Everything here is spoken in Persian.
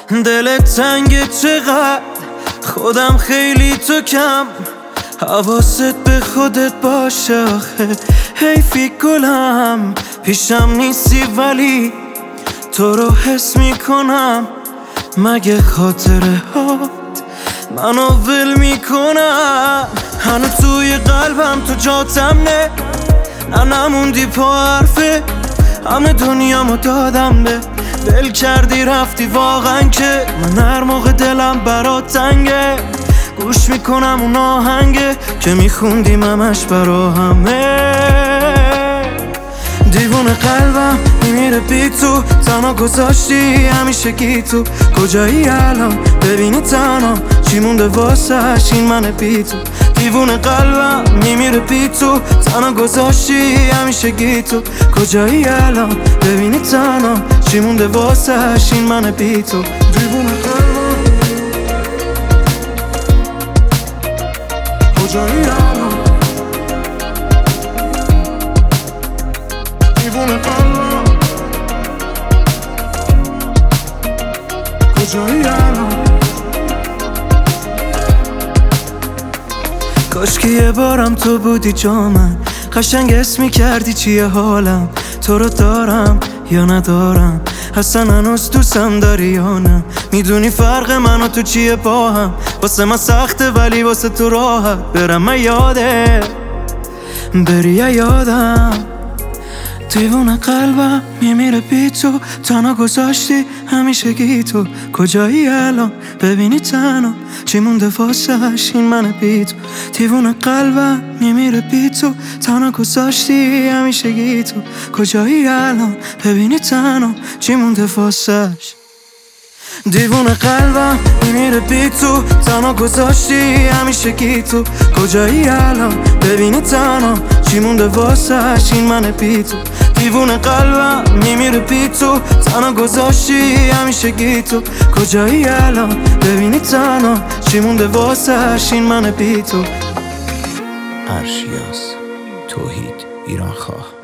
دلت تنگه چقدر، خودم خیلی تو کم. حواست به خودت باشه آخه حیفی گلم. پیشم نیستی ولی تو رو حس میکنم. مگه خاطره هات منو ول میکنم؟ هنو توی قلبم تو جاتم نه نموندی پا حرفه. همه دنیامو دادم به ول کردی رفتی واقعا که من هر موقع دلم برات تنگه گوش میکنم اون آهنگه که میخوندیم همش برا همه. دیوونه قلبم میمیره بی تو، تنها گذاشتی همیشه گی تو. کجایی الان ببینی تنها چی مونده واسش این من بی تو. دیوونه قلبم میمیره بی تو، تنها گذاشتی همیشه گی تو. کجایی الان ببینی تنها چی مونده واسش این من بی تو. دیوونه قلبم کجایی الان، دیوونه قلبم کجایی الان. کاش که یه بارم تو بودی جا من، قشنگ اسم می‌کردی چیه حالم. تو رو دارم یا ندارم، اصلا هنوز دوستم داری یا نه؟ میدونی فرق من و تو چیه با هم؟ واسه من سخته ولی واسه تو راحت. برم من یاده بری یا یادم. دیوونه قلبم میمیره بی تو، تنها گذاشتی همیشه گی تو. کجایی الان ببینی تنها چی مونده واسش این من بی تو. دیوونه قلبم میمیره بی تو، تنها گذاشتی همیشه گی تو. کجایی الان ببینی تنها چی مونده واسش. دیوونه قلبم میمیره بی تو، تنها گذاشتی همیشه گی تو. کجایی الان ببینی تنها چی مونده واسش این من بی تو. دیوونه قلبم میمیره بی تو، تنها گذاشتی همیشه گی تو. کجایی الان ببینی تنها چی مونده واسش این من بی تو. ارشیاس توحید ایران خواه.